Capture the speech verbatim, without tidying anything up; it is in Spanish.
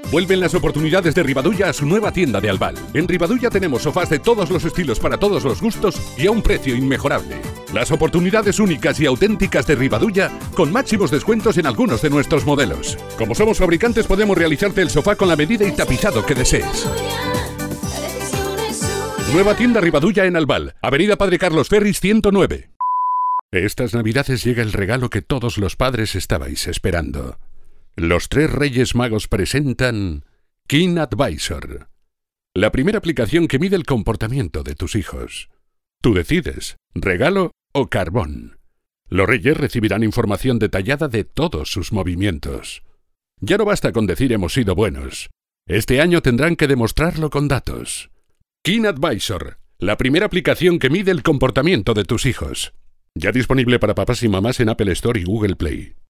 Vuelven las oportunidades de Rivadulla a su nueva tienda de Albal. En Rivadulla tenemos sofás de todos los estilos para todos los gustos y a un precio inmejorable. Las oportunidades únicas y auténticas de Rivadulla con máximos descuentos en algunos de nuestros modelos. Como somos fabricantes podemos realizarte el sofá con la medida y tapizado que desees. Nueva tienda Rivadulla en Albal, Avenida Padre Carlos Ferris ciento nueve. Estas navidades llega el regalo que todos los padres estabais esperando. Los tres Reyes Magos presentan Kin Advisor, la primera aplicación que mide el comportamiento de tus hijos. Tú decides, regalo o carbón. Los Reyes recibirán información detallada de todos sus movimientos. Ya no basta con decir hemos sido buenos. Este año tendrán que demostrarlo con datos. Kin Advisor, la primera aplicación que mide el comportamiento de tus hijos. Ya disponible para papás y mamás en Apple Store y Google Play.